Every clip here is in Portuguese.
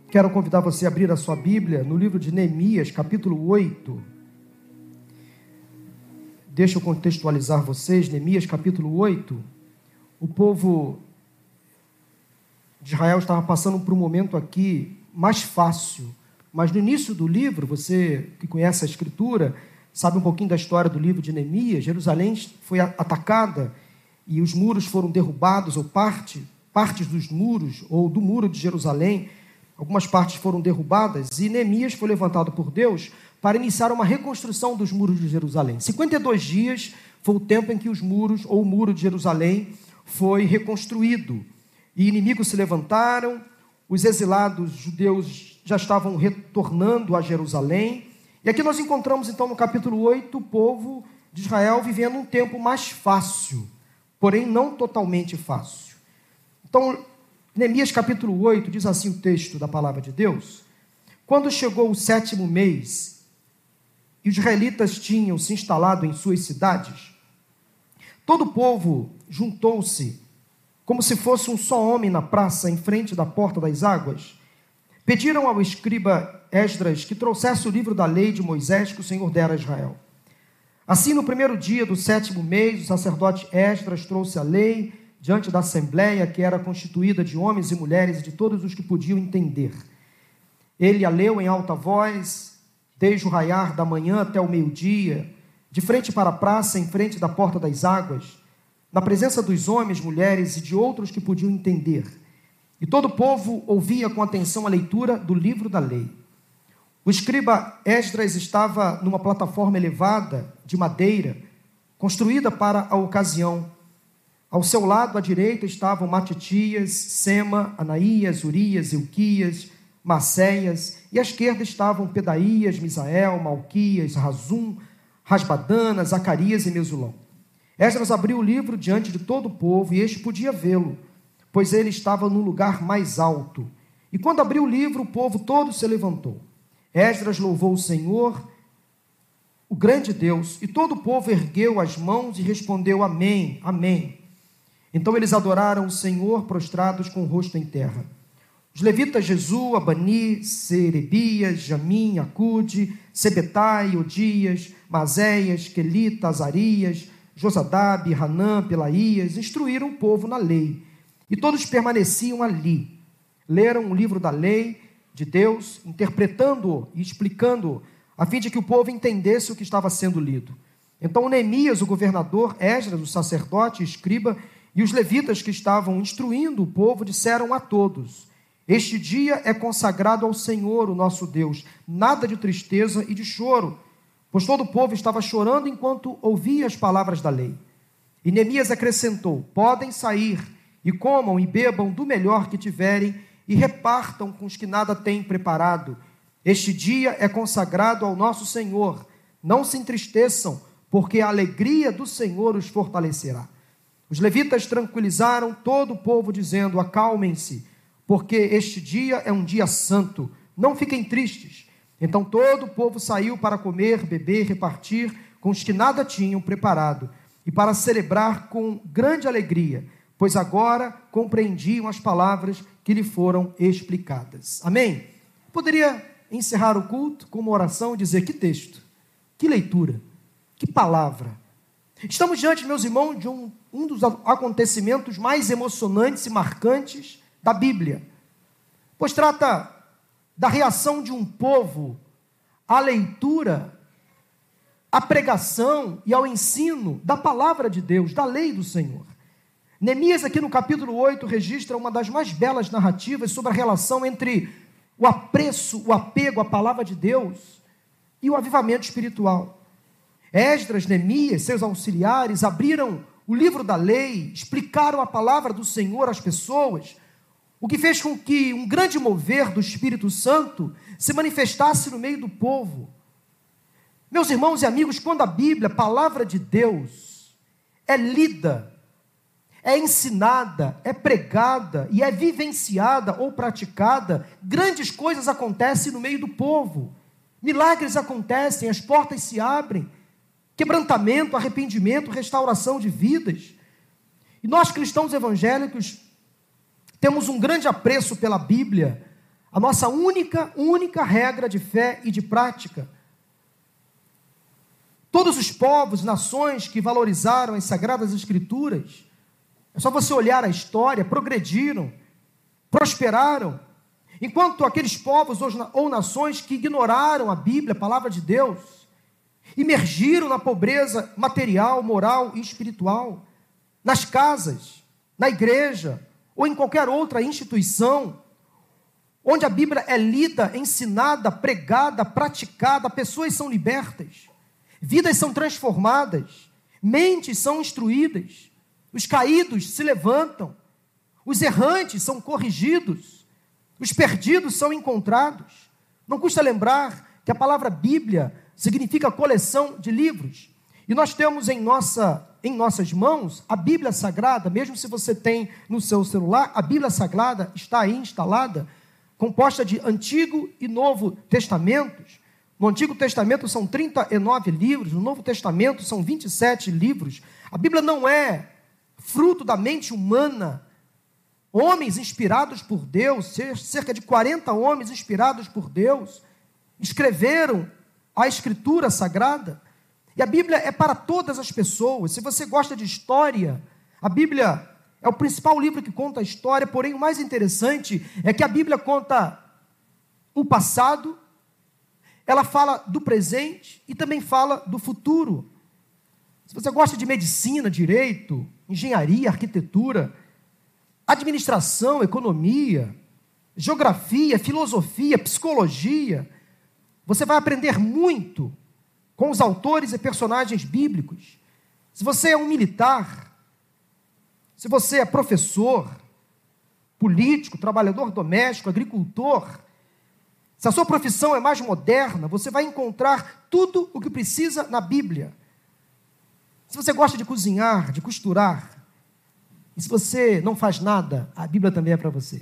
Quero convidar você a abrir a sua Bíblia no livro de Neemias, capítulo 8. Deixa eu contextualizar vocês. Neemias, capítulo 8. O povo de Israel estava passando por um momento aqui mais fácil. Mas no início do livro, você que conhece a Escritura, sabe um pouquinho da história do livro de Neemias. Jerusalém foi atacada e os muros foram derrubados, ou partes dos muros, ou do muro de Jerusalém, algumas partes foram derrubadas, e Neemias foi levantado por Deus para iniciar uma reconstrução dos muros de Jerusalém. 52 dias foi o tempo em que os muros, ou o muro de Jerusalém, foi reconstruído. E inimigos se levantaram, os exilados judeus já estavam retornando a Jerusalém. E aqui nós encontramos, então, no capítulo 8, o povo de Israel vivendo um tempo mais fácil, porém não totalmente fácil. Então, Neemias capítulo 8, diz assim o texto da palavra de Deus: quando chegou o 7º mês, e os israelitas tinham se instalado em suas cidades, todo o povo juntou-se, como se fosse um só homem na praça, em frente da porta das águas. Pediram ao escriba Esdras que trouxesse o livro da lei de Moisés que o Senhor dera a Israel. Assim, no primeiro dia do 7º mês, o sacerdote Esdras trouxe a lei diante da assembleia, que era constituída de homens e mulheres e de todos os que podiam entender. Ele a leu em alta voz, desde o raiar da manhã até o meio-dia, de frente para a praça, em frente da porta das águas, na presença dos homens, mulheres e de outros que podiam entender. E todo o povo ouvia com atenção a leitura do livro da lei. O escriba Esdras estava numa plataforma elevada de madeira, construída para a ocasião. Ao seu lado, à direita, estavam Matitias, Sema, Anaías, Urias, Ilquias, Maceias, e à esquerda estavam Pedaías, Misael, Malquias, Razum, Rasbadana, Zacarias e Mesulão. Esdras abriu o livro diante de todo o povo, e este podia vê-lo, pois ele estava num lugar mais alto. E quando abriu o livro, o povo todo se levantou. Esdras louvou o Senhor, o grande Deus, e todo o povo ergueu as mãos e respondeu: Amém, Amém. Então eles adoraram o Senhor, prostrados com o rosto em terra. Os levitas Jesua, Bani, Serebias, Jamim, Acude, Sebetai, Odias, Mazéias, Quelita, Azarias, Josadabe, Hanã, Pelaías, instruíram o povo na lei. E todos permaneciam ali. Leram o livro da lei de Deus, interpretando-o e explicando-o, a fim de que o povo entendesse o que estava sendo lido. Então Neemias, o governador, Esdras, o sacerdote e escriba, e os levitas que estavam instruindo o povo disseram a todos: este dia é consagrado ao Senhor, o nosso Deus, nada de tristeza e de choro, pois todo o povo estava chorando enquanto ouvia as palavras da lei. E Neemias acrescentou: podem sair e comam e bebam do melhor que tiverem e repartam com os que nada têm preparado. Este dia é consagrado ao nosso Senhor. Não se entristeçam, porque a alegria do Senhor os fortalecerá. Os levitas tranquilizaram todo o povo, dizendo: acalmem-se, porque este dia é um dia santo, não fiquem tristes. Então todo o povo saiu para comer, beber, repartir com os que nada tinham preparado, e para celebrar com grande alegria, pois agora compreendiam as palavras que lhe foram explicadas. Amém? Poderia encerrar o culto com uma oração e dizer: que texto, que leitura, que palavra. Estamos diante, meus irmãos, de um dos acontecimentos mais emocionantes e marcantes da Bíblia, pois trata da reação de um povo à leitura, à pregação e ao ensino da palavra de Deus, da lei do Senhor. Neemias, aqui no capítulo 8, registra uma das mais belas narrativas sobre a relação entre o apreço, o apego à palavra de Deus e o avivamento espiritual. Esdras, Neemias, seus auxiliares, abriram o livro da lei, explicaram a palavra do Senhor às pessoas, o que fez com que um grande mover do Espírito Santo se manifestasse no meio do povo. Meus irmãos e amigos, quando a Bíblia, a palavra de Deus, é lida, é ensinada, é pregada e é vivenciada ou praticada, grandes coisas acontecem no meio do povo. Milagres acontecem, as portas se abrem, quebrantamento, arrependimento, restauração de vidas. E nós, cristãos evangélicos, temos um grande apreço pela Bíblia, a nossa única regra de fé e de prática. Todos os povos, nações que valorizaram as Sagradas Escrituras, é só você olhar a história, progrediram, prosperaram, enquanto aqueles povos ou nações que ignoraram a Bíblia, a palavra de Deus, imergiram na pobreza material, moral e espiritual, nas casas, na igreja ou em qualquer outra instituição, onde a Bíblia é lida, ensinada, pregada, praticada, pessoas são libertas, vidas são transformadas, mentes são instruídas, os caídos se levantam, os errantes são corrigidos, os perdidos são encontrados. Não custa lembrar que a palavra Bíblia significa coleção de livros. E nós temos em nossas mãos a Bíblia Sagrada, mesmo se você tem no seu celular, a Bíblia Sagrada está aí instalada, composta de Antigo e Novo Testamentos. No Antigo Testamento são 39 livros, no Novo Testamento são 27 livros. A Bíblia não é fruto da mente humana. Homens inspirados por Deus, cerca de 40 homens inspirados por Deus, escreveram a Escritura Sagrada. E a Bíblia é para todas as pessoas. Se você gosta de história, a Bíblia é o principal livro que conta a história, porém o mais interessante é que a Bíblia conta o passado, ela fala do presente e também fala do futuro. Se você gosta de medicina, direito, engenharia, arquitetura, administração, economia, geografia, filosofia, psicologia, você vai aprender muito com os autores e personagens bíblicos. Se você é um militar, se você é professor, político, trabalhador doméstico, agricultor, se a sua profissão é mais moderna, você vai encontrar tudo o que precisa na Bíblia. Se você gosta de cozinhar, de costurar, e se você não faz nada, a Bíblia também é para você.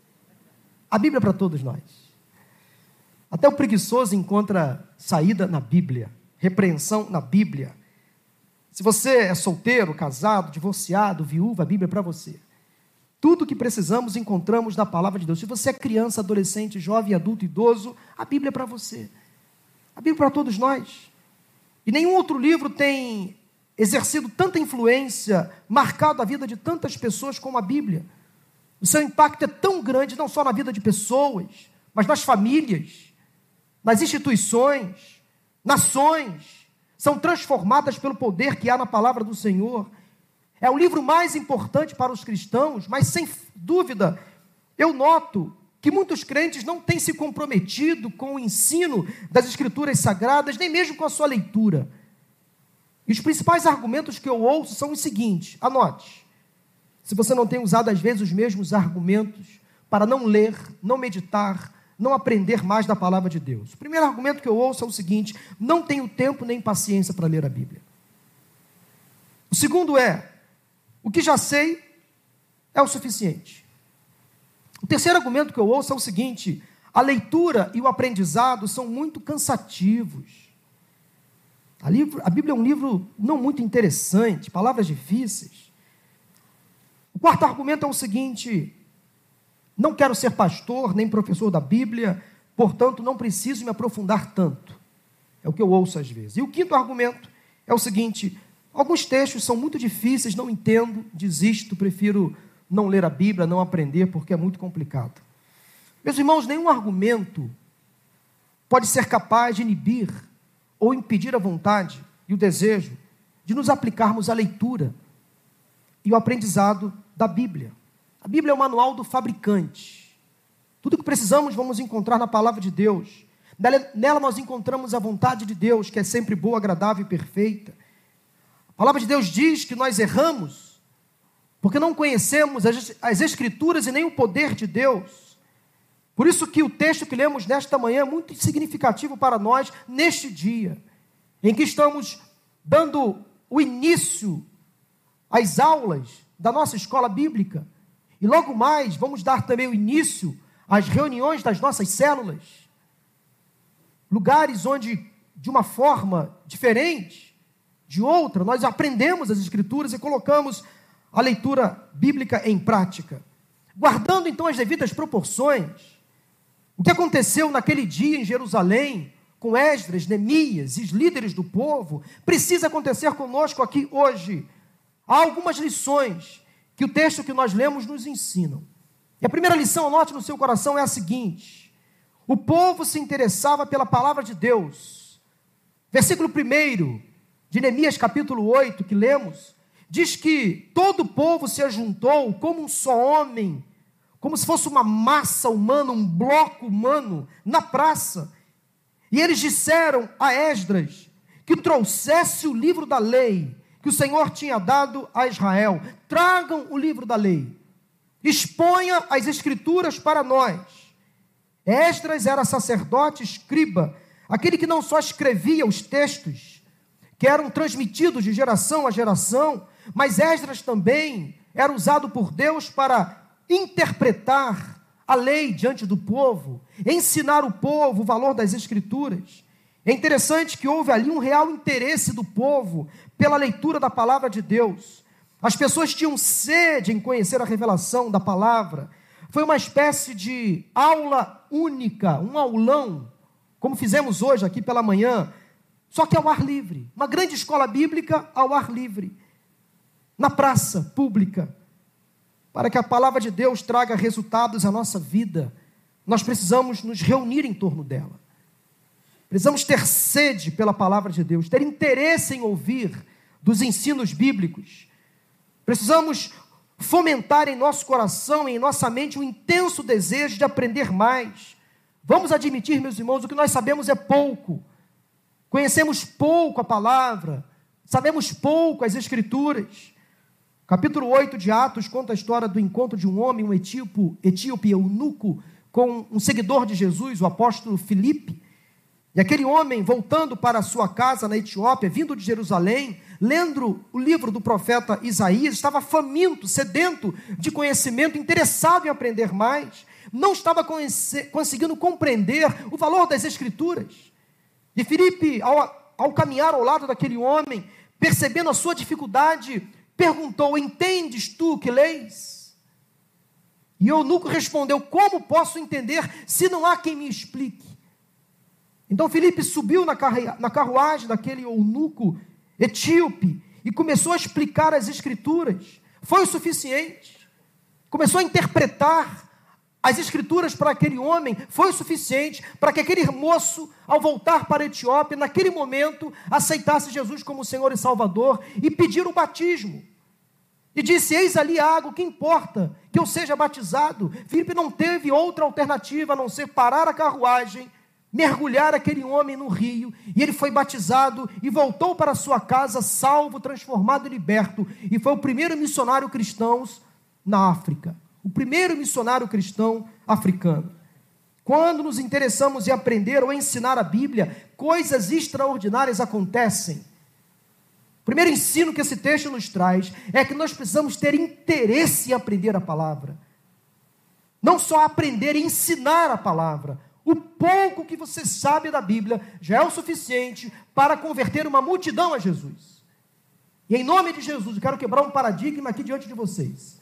A Bíblia é para todos nós. Até o preguiçoso encontra saída na Bíblia, repreensão na Bíblia. Se você é solteiro, casado, divorciado, viúva, a Bíblia é para você. Tudo o que precisamos encontramos na palavra de Deus. Se você é criança, adolescente, jovem, adulto, idoso, a Bíblia é para você. A Bíblia é para todos nós. E nenhum outro livro tem exercido tanta influência, marcado a vida de tantas pessoas como a Bíblia. O seu impacto é tão grande, não só na vida de pessoas, mas nas famílias, nas instituições, nações, são transformadas pelo poder que há na palavra do Senhor. É o livro mais importante para os cristãos, mas sem dúvida, eu noto que muitos crentes não têm se comprometido com o ensino das Escrituras Sagradas, nem mesmo com a sua leitura. E os principais argumentos que eu ouço são os seguintes, anote. Se você não tem usado às vezes os mesmos argumentos para não ler, não meditar, não aprender mais da palavra de Deus. O primeiro argumento que eu ouço é o seguinte: não tenho tempo nem paciência para ler a Bíblia. O segundo é: o que já sei é o suficiente. O terceiro argumento que eu ouço é o seguinte: a leitura e o aprendizado são muito cansativos. A Bíblia é um livro não muito interessante, palavras difíceis. O quarto argumento é o seguinte: não quero ser pastor nem professor da Bíblia, portanto não preciso me aprofundar tanto. É o que eu ouço às vezes. E o quinto argumento é o seguinte: alguns textos são muito difíceis, não entendo, desisto, prefiro não ler a Bíblia, não aprender, porque é muito complicado. Meus irmãos, nenhum argumento pode ser capaz de inibir ou impedir a vontade e o desejo de nos aplicarmos à leitura e o aprendizado da Bíblia. A Bíblia é o manual do fabricante. Tudo o que precisamos vamos encontrar na palavra de Deus. Nela nós encontramos a vontade de Deus, que é sempre boa, agradável e perfeita. A palavra de Deus diz que nós erramos porque não conhecemos as Escrituras e nem o poder de Deus. Por isso que o texto que lemos nesta manhã é muito significativo para nós neste dia, em que estamos dando o início às aulas da nossa escola bíblica. E logo mais vamos dar também o início às reuniões das nossas células. Lugares onde, de uma forma diferente, de outra, nós aprendemos as Escrituras e colocamos a leitura bíblica em prática. Guardando então as devidas proporções, O que aconteceu naquele dia em Jerusalém, com Esdras, Neemias e os líderes do povo, precisa acontecer conosco aqui hoje. Há algumas lições que o texto que nós lemos nos ensina. E a primeira lição, anote no seu coração, é a seguinte: o povo se interessava pela palavra de Deus. Versículo 1 de Neemias capítulo 8, que lemos, diz que todo o povo se ajuntou como um só homem, como se fosse uma massa humana, um bloco humano, na praça. E eles disseram a Esdras que trouxesse o livro da lei que o Senhor tinha dado a Israel. Tragam o livro da lei. Exponha as escrituras para nós. Esdras era sacerdote, escriba, aquele que não só escrevia os textos, que eram transmitidos de geração a geração, mas Esdras também era usado por Deus para interpretar a lei diante do povo, ensinar o povo o valor das escrituras. É interessante que houve ali um real interesse do povo pela leitura da palavra de Deus. As pessoas tinham sede em conhecer a revelação da palavra. Foi uma espécie de aula única, um aulão, como fizemos hoje aqui pela manhã, só que ao ar livre. Uma grande escola bíblica ao ar livre, na praça pública. Para que a palavra de Deus traga resultados à nossa vida, nós precisamos nos reunir em torno dela. Precisamos ter sede pela palavra de Deus, ter interesse em ouvir dos ensinos bíblicos. Precisamos fomentar em nosso coração e em nossa mente um intenso desejo de aprender mais. Vamos admitir, meus irmãos, o que nós sabemos é pouco. Conhecemos pouco a palavra, sabemos pouco as Escrituras. Capítulo 8 de Atos conta a história do encontro de um homem, um etíope eunuco, com um seguidor de Jesus, o apóstolo Filipe. E aquele homem, voltando para a sua casa na Etiópia, vindo de Jerusalém, lendo o livro do profeta Isaías, estava faminto, sedento de conhecimento, interessado em aprender mais, não estava conseguindo compreender o valor das Escrituras. E Filipe, ao caminhar ao lado daquele homem, percebendo a sua dificuldade, perguntou: entendes tu que leis? E o eunuco respondeu: como posso entender se não há quem me explique? Então Filipe subiu na carruagem daquele eunuco etíope e começou a explicar as Escrituras. Foi o suficiente. Começou a interpretar as Escrituras para aquele homem. Foi o suficiente para que aquele moço, ao voltar para a Etiópia, naquele momento, aceitasse Jesus como Senhor e Salvador e pedir o batismo. E disse: eis ali a água, que importa que eu seja batizado? Filipe não teve outra alternativa a não ser parar a carruagem, mergulhar aquele homem no rio, e ele foi batizado e voltou para sua casa salvo, transformado e liberto, e foi o primeiro missionário cristão na África, o primeiro missionário cristão africano. Quando nos interessamos em aprender ou ensinar a Bíblia, coisas extraordinárias acontecem. O primeiro ensino que esse texto nos traz é que nós precisamos ter interesse em aprender a palavra, não só aprender e ensinar a palavra. O pouco que você sabe da Bíblia já é o suficiente para converter uma multidão a Jesus. E em nome de Jesus, eu quero quebrar um paradigma aqui diante de vocês.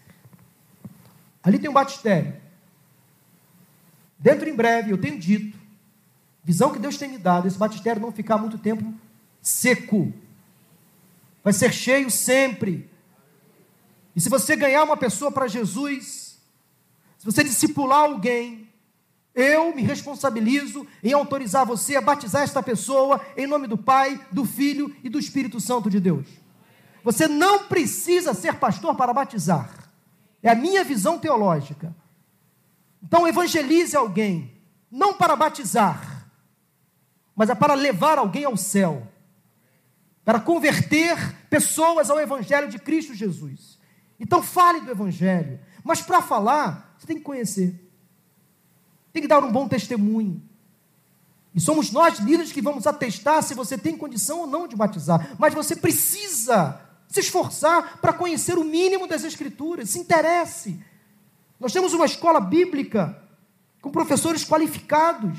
Ali tem um batistério. Dentro em breve, eu tenho dito, visão que Deus tem me dado, esse batistério não ficar muito tempo seco. Vai ser cheio sempre. E se você ganhar uma pessoa para Jesus, se você discipular alguém, eu me responsabilizo em autorizar você a batizar esta pessoa em nome do Pai, do Filho e do Espírito Santo de Deus. Você não precisa ser pastor para batizar. É a minha visão teológica. Então evangelize alguém, não para batizar, mas é para levar alguém ao céu, para converter pessoas ao Evangelho de Cristo Jesus. Então fale do Evangelho, mas para falar, você tem que conhecer. Tem que dar um bom testemunho. E somos nós, líderes, que vamos atestar se você tem condição ou não de batizar. Mas você precisa se esforçar para conhecer o mínimo das Escrituras. Se interesse. Nós temos uma escola bíblica com professores qualificados.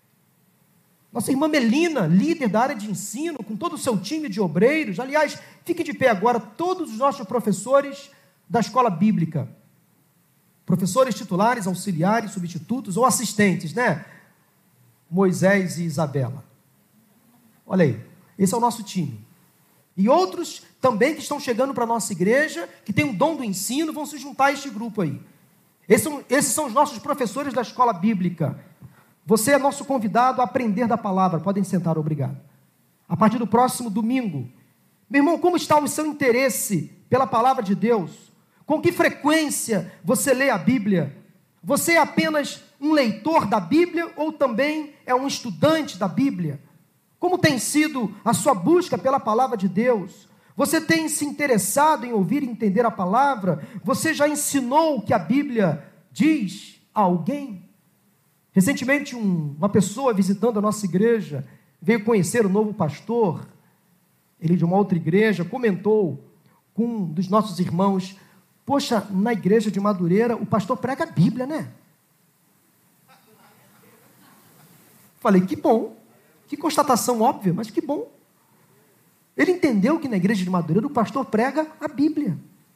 Nossa irmã Melina, líder da área de ensino, com todo o seu time de obreiros. Aliás, fique de pé agora, todos os nossos professores da escola bíblica. professores titulares, auxiliares, substitutos ou assistentes, né? Moisés e Isabela. Olha aí, esse é o nosso time. E outros também que estão chegando para a nossa igreja, que tem o dom do ensino, vão se juntar a este grupo aí. Esses são os nossos professores da escola bíblica. Você é nosso convidado a aprender da palavra. Podem sentar, obrigado. A partir do próximo domingo. Meu irmão, como está o seu interesse pela palavra de Deus? Com que frequência você lê a Bíblia? Você é apenas um leitor da Bíblia ou também é um estudante da Bíblia? Como tem sido a sua busca pela palavra de Deus? Você tem se interessado em ouvir e entender a palavra? Você já ensinou o que a Bíblia diz a alguém? Recentemente, uma pessoa visitando a nossa igreja veio conhecer o novo pastor. Ele de uma outra igreja comentou com um dos nossos irmãos: poxa, na igreja de Madureira o pastor prega a Bíblia, né? Falei, que bom, que constatação óbvia, mas que bom. Ele entendeu que na igreja de Madureira o pastor prega a Bíblia.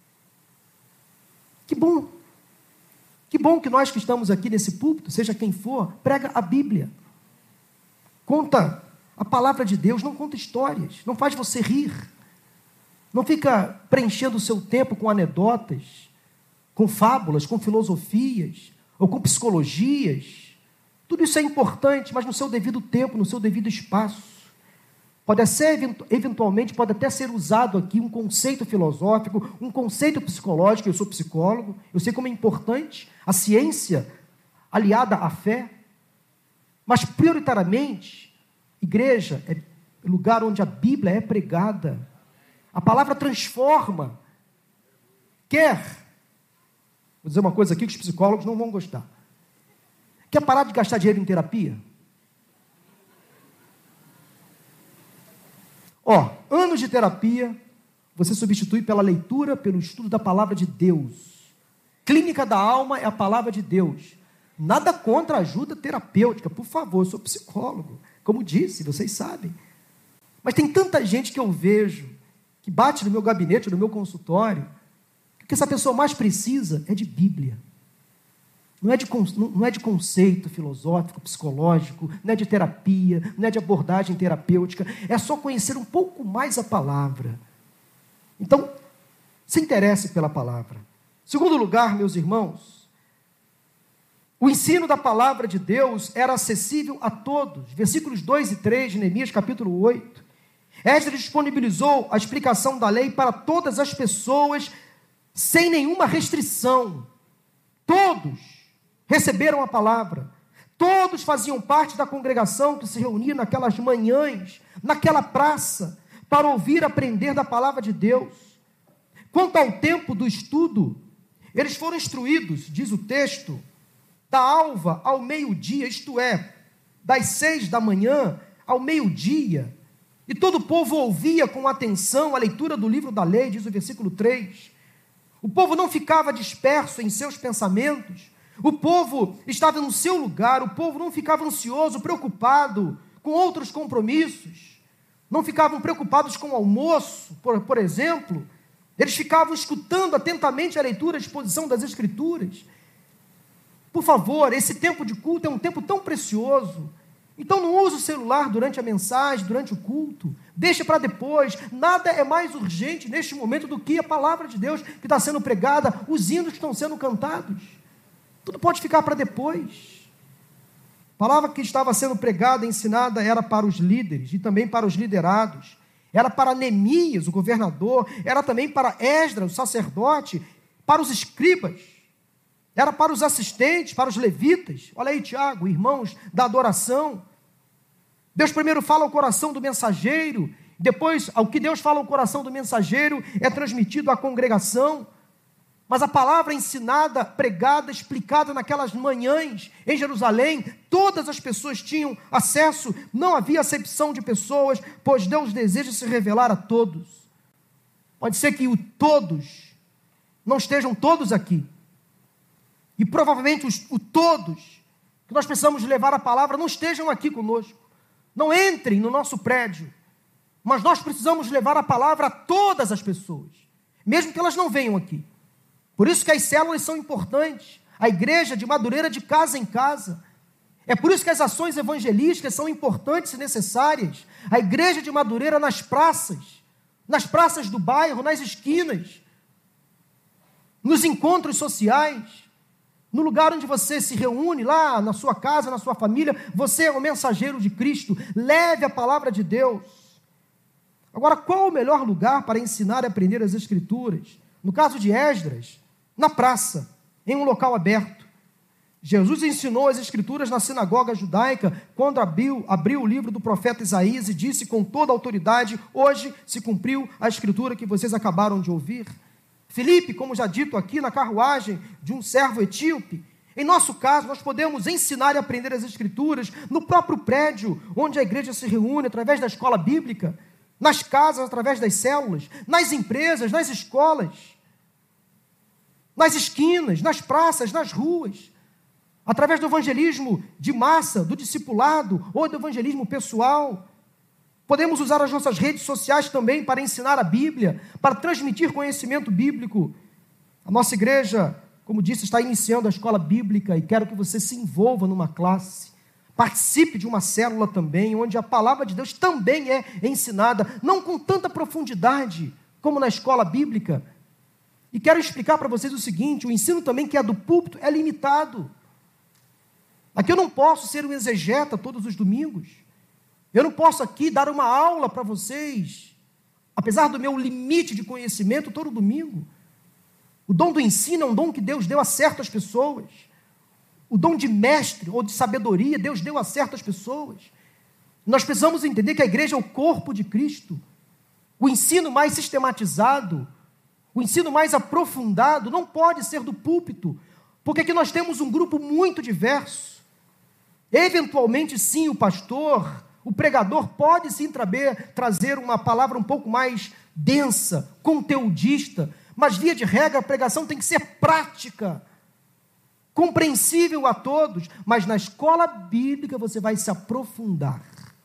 Que bom. Que bom que nós que estamos aqui nesse púlpito, seja quem for, prega a Bíblia. Conta a palavra de Deus, não conta histórias, não faz você rir. Não fica preenchendo o seu tempo com anedotas, com fábulas, com filosofias, ou com psicologias. Tudo isso é importante, mas no seu devido tempo, no seu devido espaço. Pode ser, eventualmente, pode até ser usado aqui um conceito filosófico, um conceito psicológico. Eu sou psicólogo, eu sei como é importante a ciência aliada à fé. Mas, prioritariamente, igreja é lugar onde a Bíblia é pregada. A palavra transforma. Vou dizer uma coisa aqui que os psicólogos não vão gostar. Quer parar de gastar dinheiro em terapia? Anos de terapia, você substitui pela leitura, pelo estudo da palavra de Deus. Clínica da alma é a palavra de Deus. Nada contra a ajuda terapêutica, por favor, eu sou psicólogo. Como disse, vocês sabem. Mas tem tanta gente que eu vejo, que bate no meu gabinete, no meu consultório, que o que essa pessoa mais precisa é de Bíblia. Não é de conceito filosófico, psicológico, não é de terapia, não é de abordagem terapêutica, é só conhecer um pouco mais a palavra. Então, se interesse pela palavra. Segundo lugar, meus irmãos, o ensino da palavra de Deus era acessível a todos. Versículos 2 e 3 de Neemias, capítulo 8. Esdras disponibilizou a explicação da lei para todas as pessoas, sem nenhuma restrição. Todos receberam a palavra. Todos faziam parte da congregação que se reunia naquelas manhãs, naquela praça, para ouvir e aprender da palavra de Deus. Quanto ao tempo do estudo, eles foram instruídos, diz o texto, da alva ao meio-dia, isto é, das 6 da manhã ao meio-dia. E todo o povo ouvia com atenção a leitura do livro da lei, diz o versículo 3. O povo não ficava disperso em seus pensamentos. O povo estava no seu lugar, o povo não ficava ansioso, preocupado com outros compromissos, não ficavam preocupados com o almoço, por exemplo. Eles ficavam escutando atentamente a leitura, a exposição das Escrituras. Por favor, esse tempo de culto é um tempo tão precioso. Então não use o celular durante a mensagem, durante o culto. Deixa para depois. Nada é mais urgente neste momento do que a palavra de Deus que está sendo pregada, os hinos que estão sendo cantados. Tudo pode ficar para depois. A palavra que estava sendo pregada, ensinada, era para os líderes e também para os liderados. Era para Neemias, o governador. Era também para Esdras, o sacerdote. Para os escribas. Era para os assistentes, para os levitas. Olha aí, Tiago, irmãos da adoração. Deus primeiro fala ao coração do mensageiro. Depois, ao que Deus fala ao coração do mensageiro, é transmitido à congregação. Mas a palavra ensinada, pregada, explicada naquelas manhãs em Jerusalém, todas as pessoas tinham acesso, não havia acepção de pessoas, pois Deus deseja se revelar a todos. Pode ser que todos não estejam todos aqui. E provavelmente os todos que nós precisamos levar a palavra não estejam aqui conosco. Não entrem no nosso prédio. Mas nós precisamos levar a palavra a todas as pessoas, mesmo que elas não venham aqui. Por isso que as células são importantes. a igreja de Madureira de casa em casa. É por isso que as ações evangelísticas são importantes e necessárias. A igreja de Madureira nas praças do bairro, nas esquinas, nos encontros sociais, no lugar onde você se reúne, lá na sua casa, na sua família, você é o mensageiro de Cristo, leve a palavra de Deus. Agora, qual o melhor lugar para ensinar e aprender as Escrituras? No caso de Esdras, na praça, em um local aberto. Jesus ensinou as Escrituras na sinagoga judaica, quando abriu o livro do profeta Isaías e disse com toda a autoridade: hoje se cumpriu a Escritura que vocês acabaram de ouvir. Filipe, como já dito aqui, na carruagem de um servo etíope. Em nosso caso, nós podemos ensinar e aprender as Escrituras no próprio prédio onde a igreja se reúne, através da escola bíblica, nas casas, através das células, nas empresas, nas escolas, nas esquinas, nas praças, nas ruas, através do evangelismo de massa, do discipulado ou do evangelismo pessoal. Podemos usar as nossas redes sociais também para ensinar a Bíblia, para transmitir conhecimento bíblico. A nossa igreja, como disse, está iniciando a escola bíblica e quero que você se envolva numa classe. Participe de uma célula também, onde a palavra de Deus também é ensinada, não com tanta profundidade como na escola bíblica. E quero explicar para vocês o seguinte: o ensino também que é do púlpito é limitado. Aqui eu não posso ser um exegeta todos os domingos. Eu não posso aqui dar uma aula para vocês, apesar do meu limite de conhecimento, todo domingo. O dom do ensino é um dom que Deus deu a certas pessoas. O dom de mestre ou de sabedoria, Deus deu a certas pessoas. Nós precisamos entender que a igreja é o corpo de Cristo. O ensino mais sistematizado, o ensino mais aprofundado, não pode ser do púlpito, porque aqui nós temos um grupo muito diverso. Eventualmente, sim, o pastor, o pregador pode sim trazer uma palavra um pouco mais densa, conteudista, mas via de regra a pregação tem que ser prática, compreensível a todos, mas na escola bíblica você vai se aprofundar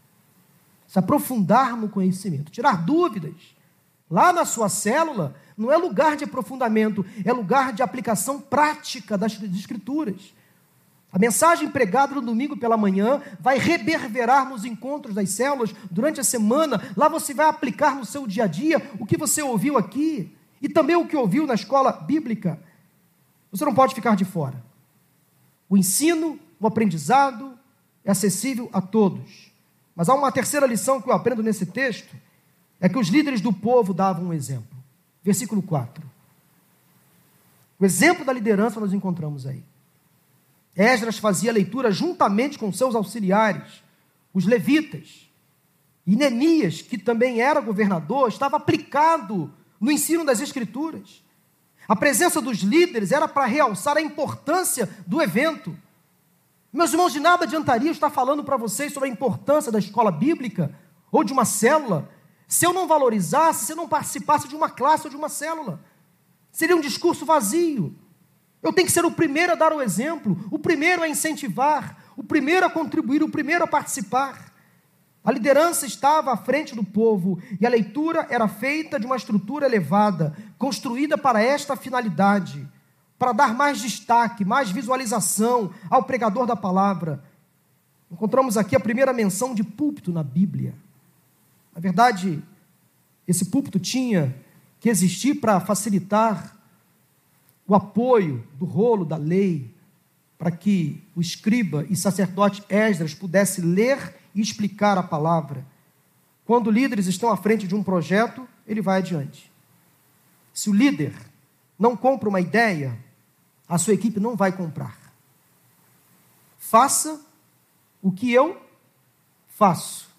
no conhecimento, tirar dúvidas. Lá na sua célula não é lugar de aprofundamento, é lugar de aplicação prática das Escrituras. A mensagem pregada no domingo pela manhã vai reverberar nos encontros das células durante a semana. Lá você vai aplicar no seu dia a dia o que você ouviu aqui e também o que ouviu na escola bíblica. Você não pode ficar de fora. O ensino, o aprendizado é acessível a todos. Mas há uma terceira lição que eu aprendo nesse texto, é que os líderes do povo davam um exemplo. Versículo 4. O exemplo da liderança nós encontramos aí. Esdras fazia leitura juntamente com seus auxiliares, os levitas. E Neemias, que também era governador, estava aplicado no ensino das Escrituras. A presença dos líderes era para realçar a importância do evento. Meus irmãos, de nada adiantaria eu estar falando para vocês sobre a importância da escola bíblica ou de uma célula, se eu não valorizasse, se eu não participasse de uma classe ou de uma célula. Seria um discurso vazio. Eu tenho que ser o primeiro a dar o exemplo, o primeiro a incentivar, o primeiro a contribuir, o primeiro a participar. A liderança estava à frente do povo e a leitura era feita de uma estrutura elevada, construída para esta finalidade, para dar mais destaque, mais visualização ao pregador da palavra. Encontramos aqui a primeira menção de púlpito na Bíblia. Na verdade, esse púlpito tinha que existir para facilitar o apoio do rolo da lei, para que o escriba e sacerdote Esdras pudesse ler e explicar a palavra. Quando líderes estão à frente de um projeto, ele vai adiante. Se o líder não compra uma ideia, a sua equipe não vai comprar. Faça o que eu faço.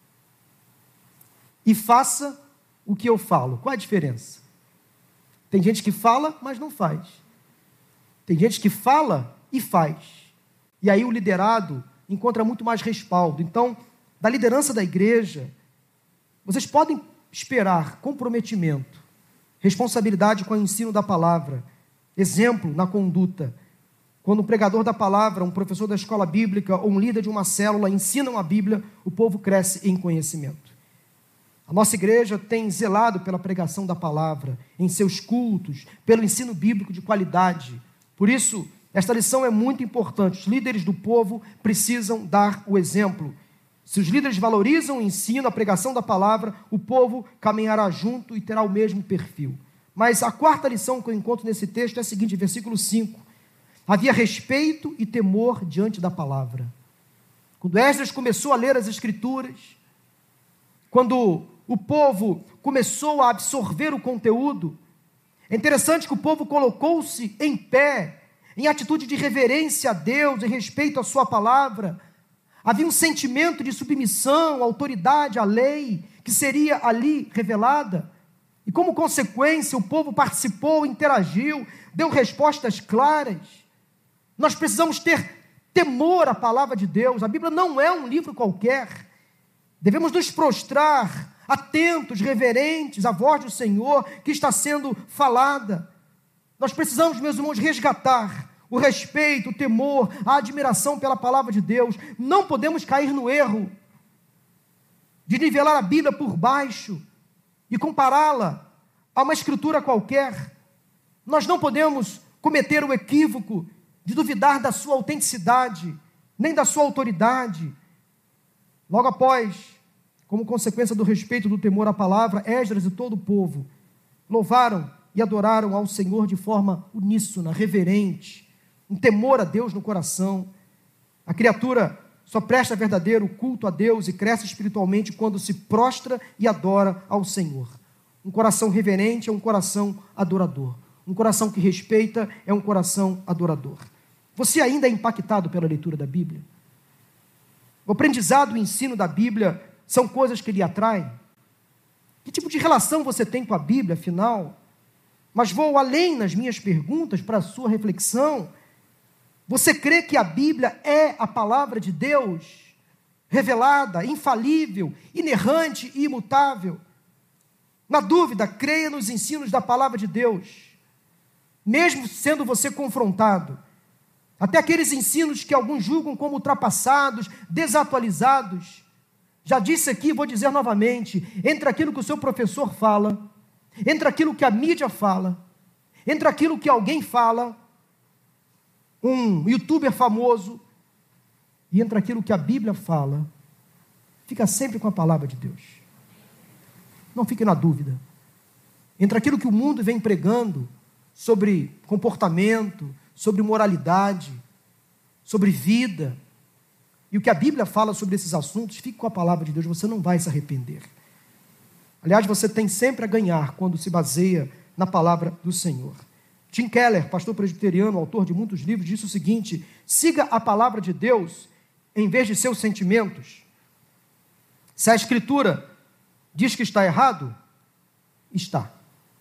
E faça o que eu falo. Qual a diferença? Tem gente que fala, mas não faz. Tem gente que fala e faz. E aí o liderado encontra muito mais respaldo. Então, da liderança da igreja, vocês podem esperar comprometimento, responsabilidade com o ensino da palavra, exemplo na conduta. Quando um pregador da palavra, um professor da escola bíblica ou um líder de uma célula ensinam a Bíblia, o povo cresce em conhecimento. A nossa igreja tem zelado pela pregação da palavra, em seus cultos, pelo ensino bíblico de qualidade. Por isso, Esta lição é muito importante. Os líderes do povo precisam dar o exemplo. Se os líderes valorizam o ensino, a pregação da palavra, o povo caminhará junto e terá o mesmo perfil. Mas a quarta lição que eu encontro nesse texto é a seguinte, versículo 5. Havia respeito e temor diante da palavra. Quando Esdras começou a ler as Escrituras, quando o povo começou a absorver o conteúdo, é interessante que o povo colocou-se em pé, em atitude de reverência a Deus, em respeito à sua palavra. Havia um sentimento de submissão, autoridade à lei, que seria ali revelada. E como consequência, o povo participou, interagiu, deu respostas claras. Nós precisamos ter temor à palavra de Deus. A Bíblia não é um livro qualquer. Devemos nos prostrar, atentos, reverentes à voz do Senhor que está sendo falada. Nós precisamos, meus irmãos, resgatar o respeito, o temor, a admiração pela palavra de Deus. Não podemos cair no erro de nivelar a Bíblia por baixo e compará-la a uma escritura qualquer. Nós não podemos cometer o equívoco de duvidar da sua autenticidade, nem da sua autoridade. Logo após, como consequência do respeito e do temor à palavra, Esdras e todo o povo louvaram e adoraram ao Senhor de forma uníssona, reverente, um temor a Deus no coração. A criatura só presta verdadeiro culto a Deus e cresce espiritualmente quando se prostra e adora ao Senhor. Um coração reverente é um coração adorador. Um coração que respeita é um coração adorador. Você ainda é impactado pela leitura da Bíblia? O aprendizado e o ensino da Bíblia são coisas que lhe atraem? Que tipo de relação você tem com a Bíblia, afinal? Mas vou além nas minhas perguntas para a sua reflexão. Você crê que a Bíblia é a palavra de Deus, revelada, infalível, inerrante e imutável? Na dúvida, creia nos ensinos da palavra de Deus, mesmo sendo você confrontado. Até aqueles ensinos que alguns julgam como ultrapassados, desatualizados. Já disse aqui, vou dizer novamente, entre aquilo que o seu professor fala, entre aquilo que a mídia fala, entre aquilo que alguém fala, um youtuber famoso, e entre aquilo que a Bíblia fala, fica sempre com a palavra de Deus. Não fique na dúvida. Entre aquilo que o mundo vem pregando sobre comportamento, sobre moralidade, sobre vida, e o que a Bíblia fala sobre esses assuntos, fique com a palavra de Deus, você não vai se arrepender. Aliás, você tem sempre a ganhar quando se baseia na palavra do Senhor. Tim Keller, pastor presbiteriano, autor de muitos livros, disse o seguinte: siga a palavra de Deus em vez de seus sentimentos. Se a Escritura diz que está errado, está.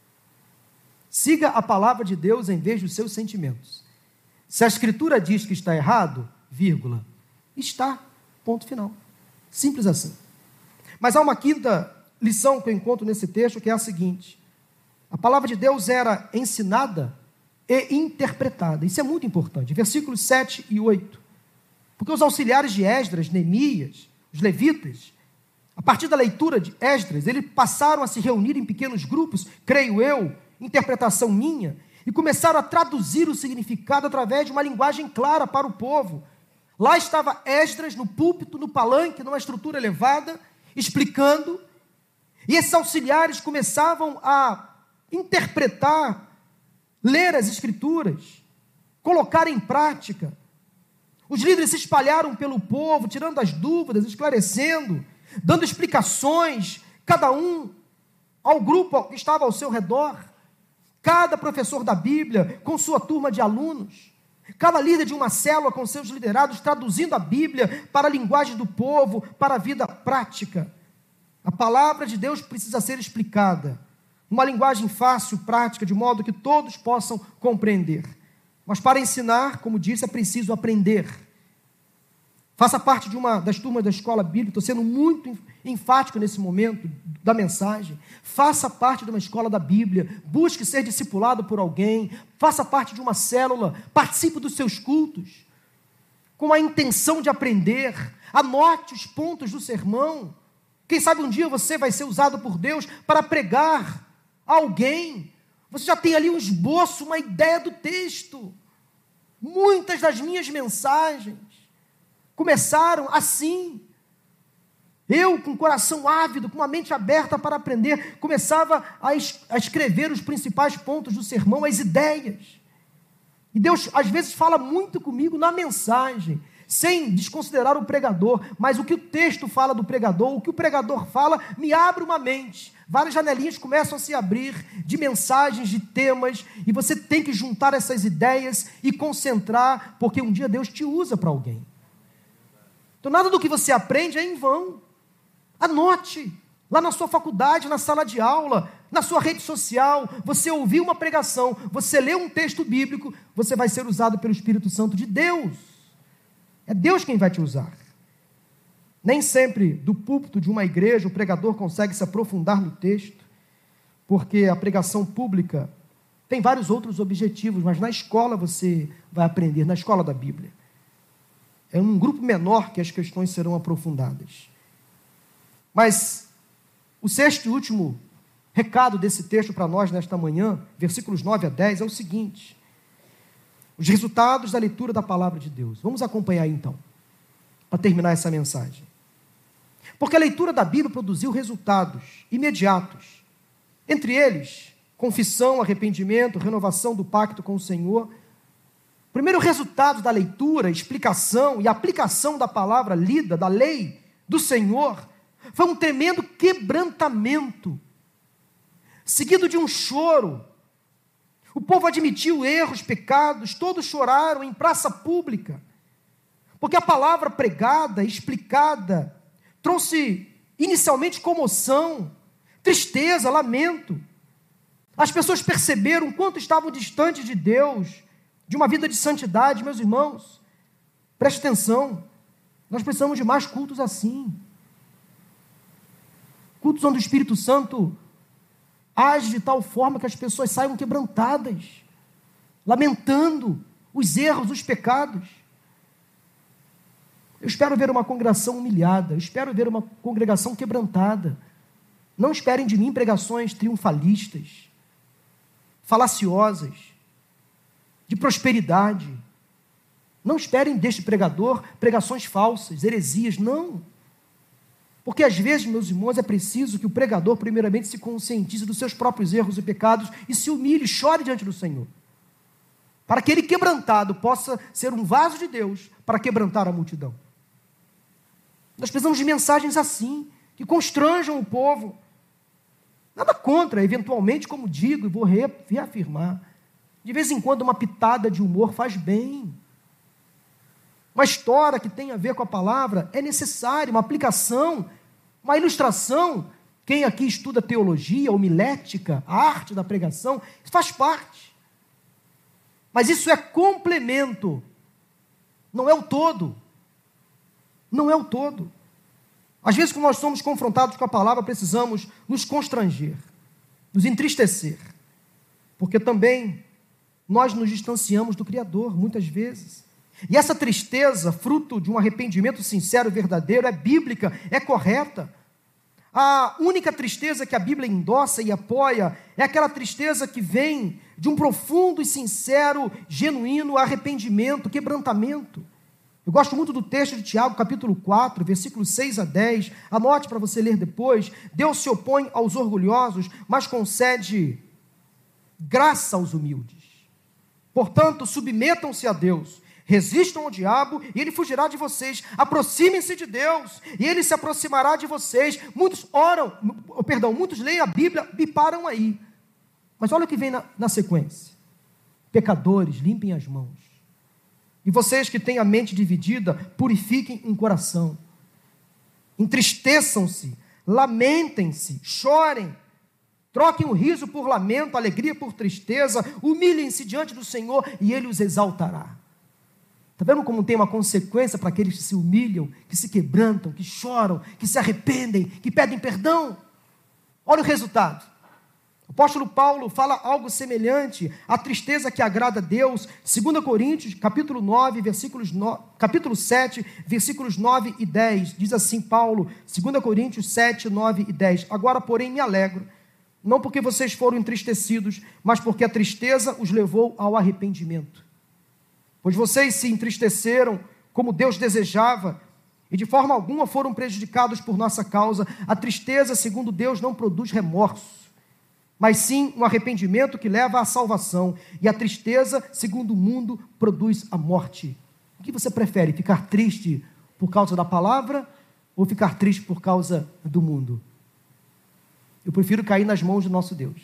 Siga a palavra de Deus em vez dos seus sentimentos. Se a Escritura diz que está errado, vírgula, está, ponto final. Simples assim. Mas há uma quinta lição que eu encontro nesse texto, que é a seguinte: a palavra de Deus era ensinada e interpretada. Isso é muito importante. Versículos 7 e 8. Porque os auxiliares de Esdras, Neemias, os levitas, a partir da leitura de Esdras, eles passaram a se reunir em pequenos grupos, creio eu, interpretação minha, e começaram a traduzir o significado através de uma linguagem clara para o povo. Lá estava Esdras no púlpito, no palanque, numa estrutura elevada, explicando, e esses auxiliares começavam a interpretar, ler as Escrituras, colocar em prática. Os líderes se espalharam pelo povo, tirando as dúvidas, esclarecendo, dando explicações, cada um ao grupo que estava ao seu redor, cada professor da Bíblia com sua turma de alunos, cada líder de uma célula com seus liderados, traduzindo a Bíblia para a linguagem do povo, para a vida prática. A palavra de Deus precisa ser explicada, uma linguagem fácil, prática, de modo que todos possam compreender. Mas para ensinar, como disse, é preciso aprender. Faça parte de uma das turmas da escola bíblica, estou sendo muito enfático nesse momento da mensagem. Faça parte de uma escola da Bíblia, busque ser discipulado por alguém, faça parte de uma célula, participe dos seus cultos, com a intenção de aprender, anote os pontos do sermão. Quem sabe um dia você vai ser usado por Deus para pregar a alguém. Você já tem ali um esboço, uma ideia do texto. Muitas das minhas mensagens começaram assim. Eu, com o coração ávido, com a mente aberta para aprender, começava a escrever os principais pontos do sermão, as ideias. E Deus, às vezes, fala muito comigo na mensagem, sem desconsiderar o pregador, mas o que o texto fala do pregador, o que o pregador fala, me abre uma mente. Várias janelinhas começam a se abrir de mensagens, de temas, e você tem que juntar essas ideias e concentrar, porque um dia Deus te usa para alguém. Então, nada do que você aprende é em vão. Anote, lá na sua faculdade, na sala de aula, na sua rede social, você ouviu uma pregação, você leu um texto bíblico, você vai ser usado pelo Espírito Santo de Deus. É Deus quem vai te usar. Nem sempre, do púlpito de uma igreja, o pregador consegue se aprofundar no texto, porque a pregação pública tem vários outros objetivos, mas na escola você vai aprender, na escola da Bíblia. É num grupo menor que as questões serão aprofundadas. Mas o sexto e último recado desse texto para nós nesta manhã, versículos 9 a 10, é o seguinte: os resultados da leitura da palavra de Deus. Vamos acompanhar aí, então, para terminar essa mensagem. Porque a leitura da Bíblia produziu resultados imediatos. Entre eles, confissão, arrependimento, renovação do pacto com o Senhor. O primeiro resultado da leitura, explicação e aplicação da palavra lida, da lei do Senhor, foi um tremendo quebrantamento, seguido de um choro. O povo admitiu erros, pecados, todos choraram em praça pública, porque a palavra pregada, explicada, trouxe inicialmente comoção, tristeza, lamento. As pessoas perceberam o quanto estavam distantes de Deus, de uma vida de santidade. Meus irmãos, preste atenção, nós precisamos de mais cultos assim. Cultos onde o Espírito Santo age de tal forma que as pessoas saiam quebrantadas, lamentando os erros, os pecados. Eu espero ver uma congregação humilhada, eu espero ver uma congregação quebrantada. Não esperem de mim pregações triunfalistas, falaciosas, de prosperidade. Não esperem deste pregador pregações falsas, heresias, não. Porque às vezes, meus irmãos, é preciso que o pregador primeiramente se conscientize dos seus próprios erros e pecados e se humilhe, chore diante do Senhor, para que ele quebrantado possa ser um vaso de Deus para quebrantar a multidão. Nós precisamos de mensagens assim, que constranjam o povo. Nada contra, eventualmente, como digo, e vou reafirmar, de vez em quando uma pitada de humor faz bem. Uma história que tem a ver com a palavra é necessária, uma aplicação, uma ilustração. Quem aqui estuda teologia, homilética, a arte da pregação, isso faz parte. Mas isso é complemento, não é o todo. Não é o todo. Às vezes, quando nós somos confrontados com a palavra, precisamos nos constranger, nos entristecer, porque também nós nos distanciamos do Criador, muitas vezes. E essa tristeza, fruto de um arrependimento sincero e verdadeiro, é bíblica, é correta. A única tristeza que a Bíblia endossa e apoia é aquela tristeza que vem de um profundo e sincero, genuíno arrependimento, quebrantamento. Eu gosto muito do texto de Tiago, capítulo 4, versículos 6 a 10. Anote para você ler depois. Deus se opõe aos orgulhosos, mas concede graça aos humildes. Portanto, submetam-se a Deus. Resistam ao diabo e ele fugirá de vocês. Aproximem-se de Deus e ele se aproximará de vocês. Muitos leem a Bíblia e param aí. Mas olha o que vem na sequência. Pecadores, limpem as mãos. E vocês que têm a mente dividida, purifiquem o coração. Entristeçam-se, lamentem-se, chorem. Troquem o riso por lamento, a alegria por tristeza. Humilhem-se diante do Senhor e ele os exaltará. Está vendo como tem uma consequência para aqueles que se humilham, que se quebrantam, que choram, que se arrependem, que pedem perdão? Olha o resultado. O apóstolo Paulo fala algo semelhante à tristeza que agrada a Deus. 2 Coríntios, capítulo 7, versículos 9 e 10. Diz assim Paulo, 2 Coríntios 7, 9 e 10. Agora, porém, me alegro, não porque vocês foram entristecidos, mas porque a tristeza os levou ao arrependimento. pois vocês se entristeceram como Deus desejava, e de forma alguma foram prejudicados por nossa causa. A tristeza, segundo Deus, não produz remorso, mas sim um arrependimento que leva à salvação. E a tristeza, segundo o mundo, produz a morte. O que você prefere, ficar triste por causa da palavra ou ficar triste por causa do mundo? Eu prefiro cair nas mãos do nosso Deus.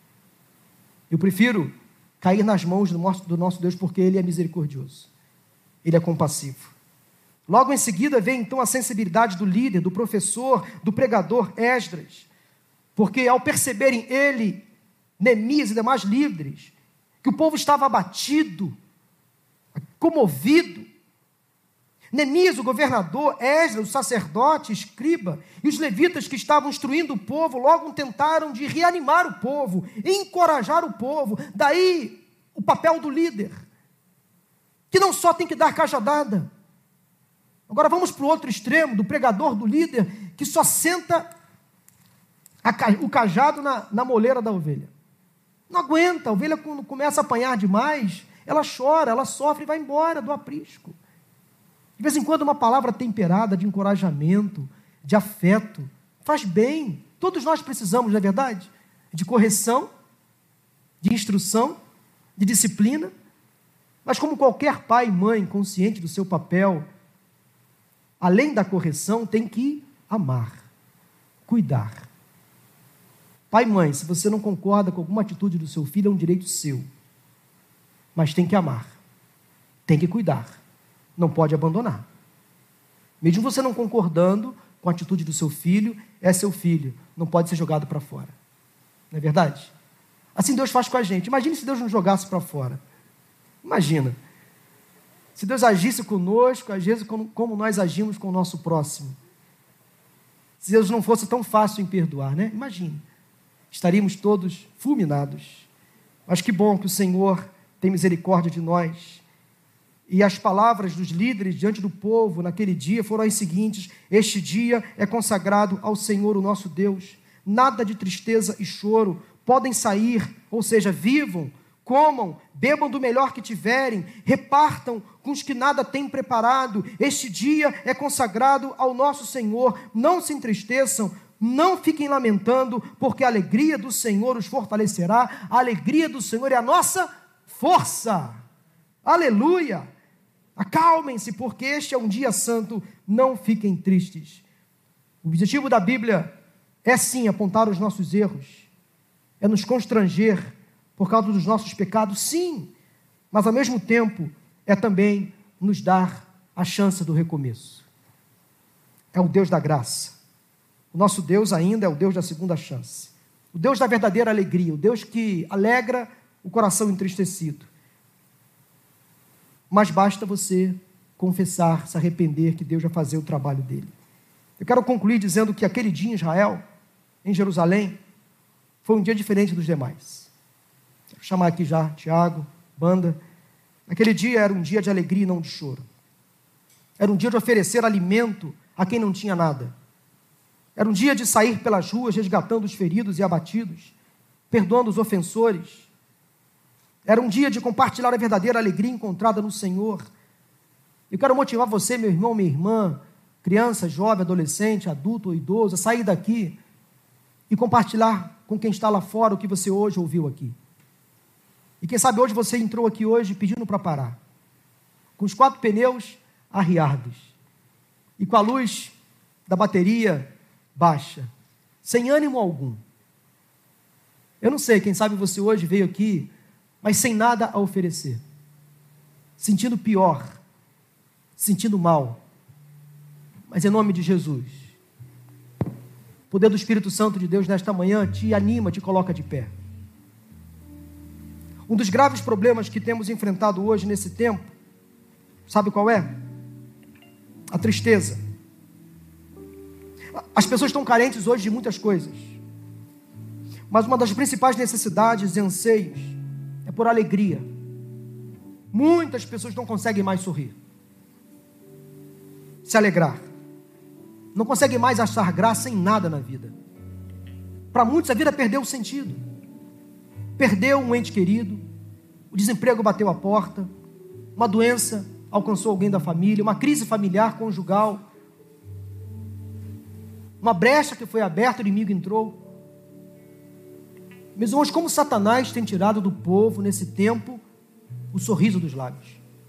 Eu prefiro cair nas mãos do nosso Deus, porque Ele é misericordioso. Ele é compassivo. Logo em seguida vem então a sensibilidade do líder, do professor, do pregador Esdras, porque ao perceberem ele, Neemias e demais líderes, que o povo estava abatido, comovido, Neemias, o governador, Esdras, o sacerdote, escriba, e os levitas que estavam instruindo o povo, logo tentaram de reanimar o povo, encorajar o povo. Daí o papel do líder, que não só tem que dar cajadada. Agora vamos para o outro extremo, do pregador, do líder, que só senta o cajado na moleira da ovelha. Não aguenta, a ovelha quando começa a apanhar demais, ela chora, ela sofre e vai embora do aprisco. De vez em quando uma palavra temperada de encorajamento, de afeto, faz bem. Todos nós precisamos, não é verdade? De correção, de instrução, de disciplina. Mas como qualquer pai e mãe consciente do seu papel, além da correção, tem que amar, cuidar. Pai e mãe, se você não concorda com alguma atitude do seu filho, é um direito seu. Mas tem que amar, tem que cuidar, não pode abandonar. Mesmo você não concordando com a atitude do seu filho, é seu filho, não pode ser jogado para fora. Não é verdade? Assim Deus faz com a gente. Imagine se Deus nos jogasse para fora. Imagina. Se Deus agisse conosco, às vezes como nós agimos com o nosso próximo. Se Deus não fosse tão fácil em perdoar, né? Imagine. Estaríamos todos fulminados. Mas que bom que o Senhor tem misericórdia de nós. E as palavras dos líderes diante do povo naquele dia foram as seguintes: este dia é consagrado ao Senhor, o nosso Deus. Nada de tristeza e choro. Podem sair, ou seja, vivam, comam, bebam do melhor que tiverem, repartam com os que nada têm preparado. Este dia é consagrado ao nosso Senhor. Não se entristeçam, não fiquem lamentando, porque a alegria do Senhor os fortalecerá. A alegria do Senhor é a nossa força. Aleluia! Acalmem-se, porque este é um dia santo. Não fiquem tristes. O objetivo da Bíblia é sim apontar os nossos erros, é nos constranger por causa dos nossos pecados, sim, mas ao mesmo tempo é também nos dar a chance do recomeço. É o Deus da graça. O nosso Deus ainda é o Deus da segunda chance, o Deus da verdadeira alegria, o Deus que alegra o coração entristecido. Mas basta você confessar, se arrepender, que Deus vai fazer o trabalho dele. Eu quero concluir dizendo que aquele dia em Israel, em Jerusalém, foi um dia diferente dos demais. Vou chamar aqui já Tiago, banda. Aquele dia era um dia de alegria e não de choro. Era um dia de oferecer alimento a quem não tinha nada. Era um dia de sair pelas ruas resgatando os feridos e abatidos, perdoando os ofensores. Era um dia de compartilhar a verdadeira alegria encontrada no Senhor. Eu quero motivar você, meu irmão, minha irmã, criança, jovem, adolescente, adulto ou idoso, a sair daqui e compartilhar com quem está lá fora o que você hoje ouviu aqui. E quem sabe hoje você entrou aqui hoje pedindo para parar, com os 4 pneus arriados e com a luz da bateria baixa, sem ânimo algum. Eu não sei, quem sabe você hoje veio aqui, mas sem nada a oferecer, sentindo pior, sentindo mal. Mas em nome de Jesus, o poder do Espírito Santo de Deus nesta manhã te anima, te coloca de pé. Um dos graves problemas que temos enfrentado hoje nesse tempo, sabe qual é? A tristeza. As pessoas estão carentes hoje de muitas coisas, mas uma das principais necessidades e anseios é por alegria. Muitas pessoas não conseguem mais sorrir, se alegrar, não conseguem mais achar graça em nada na vida. Para muitos a vida perdeu o sentido, perdeu um ente querido, o desemprego bateu a porta, uma doença alcançou alguém da família, uma crise familiar, conjugal, uma brecha que foi aberta, o inimigo entrou. Meus irmãos, como Satanás tem tirado do povo, nesse tempo, o sorriso dos lábios.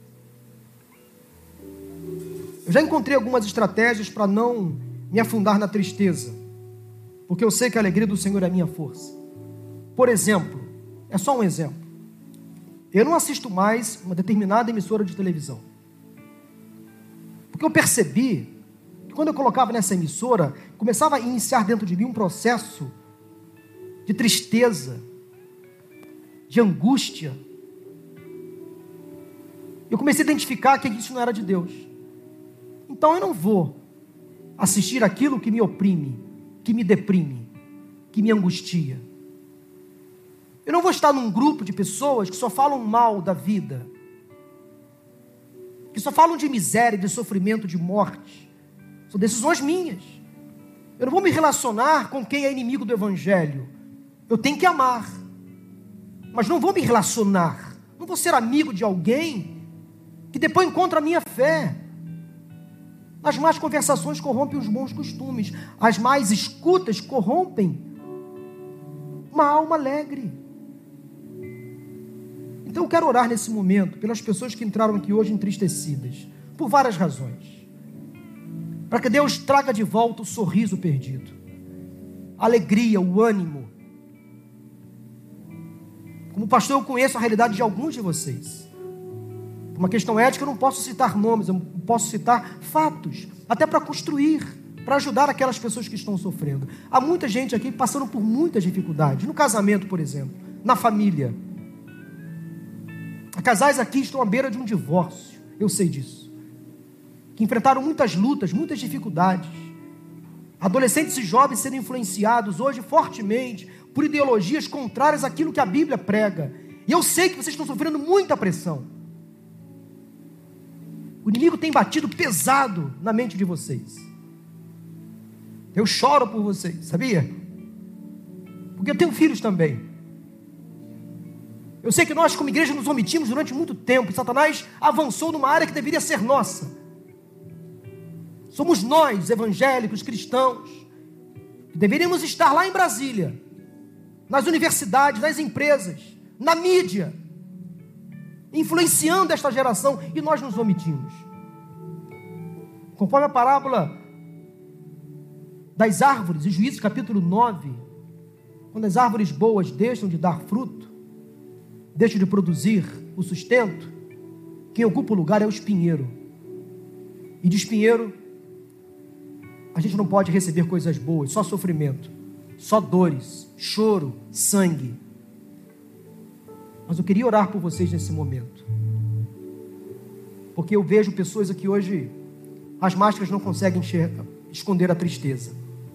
Eu já encontrei algumas estratégias para não me afundar na tristeza, porque eu sei que a alegria do Senhor é a minha força. Por exemplo, é só um exemplo, eu não assisto mais uma determinada emissora de televisão, porque eu percebi que quando eu colocava nessa emissora, começava a iniciar dentro de mim um processo de tristeza, de angústia. Eu comecei a identificar que isso não era de Deus. Então eu não vou assistir aquilo que me oprime, que me deprime, que me angustia. Eu não vou estar num grupo de pessoas que só falam mal da vida, que só falam de miséria, de sofrimento, de morte. São decisões minhas. Eu não vou me relacionar com quem é inimigo do Evangelho. Eu tenho que amar, mas não vou me relacionar. Não vou ser amigo de alguém que depois encontra a minha fé. As más conversações corrompem os bons costumes. As más escutas corrompem uma alma alegre. Então eu quero orar nesse momento pelas pessoas que entraram aqui hoje entristecidas, por várias razões, para que Deus traga de volta o sorriso perdido, a alegria, o ânimo. Como pastor, eu conheço a realidade de alguns de vocês. Por uma questão ética, eu não posso citar nomes, eu posso citar fatos, até para construir, para ajudar aquelas pessoas que estão sofrendo. Há muita gente aqui passando por muitas dificuldades, no casamento, por exemplo, na família. Há casais aqui que estão à beira de um divórcio, eu sei disso, que enfrentaram muitas lutas, muitas dificuldades. Adolescentes e jovens sendo influenciados hoje fortemente por ideologias contrárias àquilo que a Bíblia prega. E eu sei que vocês estão sofrendo muita pressão. O inimigo tem batido pesado na mente de vocês. Eu choro por vocês, sabia? Porque eu tenho filhos também. Eu sei que nós como igreja nos omitimos durante muito tempo. Satanás avançou numa área que deveria ser nossa. Somos nós, evangélicos, cristãos, que deveríamos estar lá em Brasília, nas universidades, nas empresas, na mídia, influenciando esta geração, e nós nos omitimos. Conforme a parábola das árvores, em Juízes capítulo 9, quando as árvores boas deixam de dar fruto, deixam de produzir o sustento, quem ocupa o lugar é o espinheiro. E de espinheiro, a gente não pode receber coisas boas, só sofrimento, só dores, choro, sangue. Mas eu queria orar por vocês nesse momento, porque eu vejo pessoas aqui hoje, as máscaras não conseguem esconder a tristeza.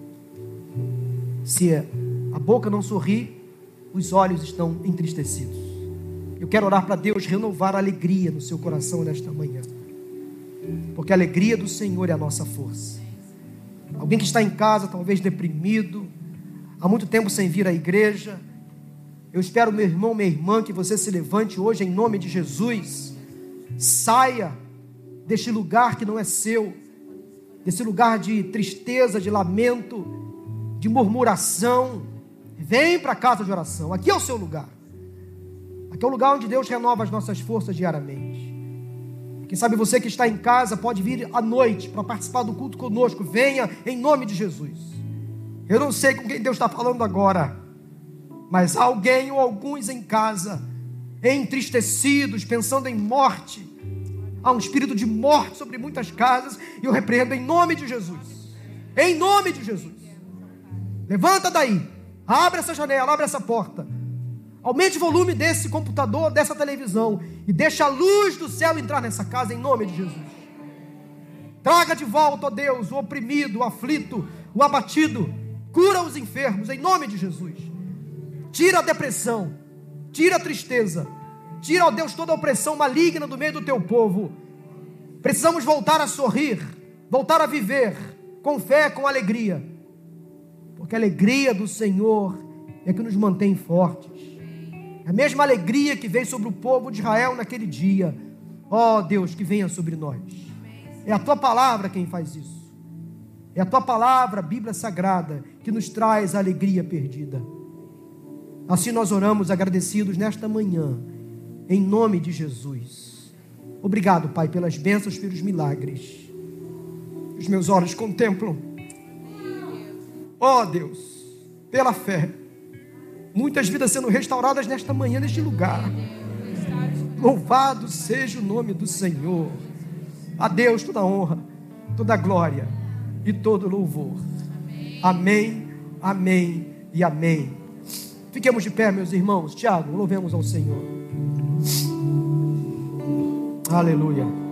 Se a boca não sorri, os olhos estão entristecidos. Eu quero orar para Deus renovar a alegria no seu coração nesta manhã, porque a alegria do Senhor é a nossa força. Alguém que está em casa, talvez deprimido, há muito tempo sem vir à igreja, eu espero, meu irmão, minha irmã, que você se levante hoje em nome de Jesus. Saia deste lugar que não é seu, desse lugar de tristeza, de lamento, de murmuração. Vem para a casa de oração. Aqui é o seu lugar. Aqui é o lugar onde Deus renova as nossas forças diariamente. Quem sabe você que está em casa pode vir à noite para participar do culto conosco. Venha em nome de Jesus. Eu não sei com quem Deus está falando agora, mas há alguém ou alguns em casa, entristecidos, pensando em morte. Há um espírito de morte sobre muitas casas, e eu repreendo em nome de Jesus. Em nome de Jesus. Levanta daí, abre essa janela, abre essa porta, aumente o volume desse computador, dessa televisão, e deixa a luz do céu entrar nessa casa em nome de Jesus. Traga de volta, ó Deus, o oprimido, o aflito, o abatido. Cura os enfermos em nome de Jesus. Tira a depressão, tira a tristeza, tira, ó Deus, toda a opressão maligna do meio do teu povo. Precisamos voltar a sorrir, voltar a viver com fé, com alegria, porque a alegria do Senhor é que nos mantém fortes. A mesma alegria que veio sobre o povo de Israel naquele dia, Ó Deus, que venha sobre nós. É a tua palavra quem faz isso. É a tua palavra, a Bíblia Sagrada, que nos traz a alegria perdida. Assim nós oramos agradecidos nesta manhã, em nome de Jesus. Obrigado, Pai, pelas bênçãos, pelos milagres. Os meus olhos contemplam. Ó Deus, pela fé, muitas vidas sendo restauradas nesta manhã, neste lugar. Louvado seja o nome do Senhor. A Deus toda honra, toda glória e todo louvor. Amém, amém e amém. Fiquemos de pé, meus irmãos. Tiago, louvemos ao Senhor. Aleluia.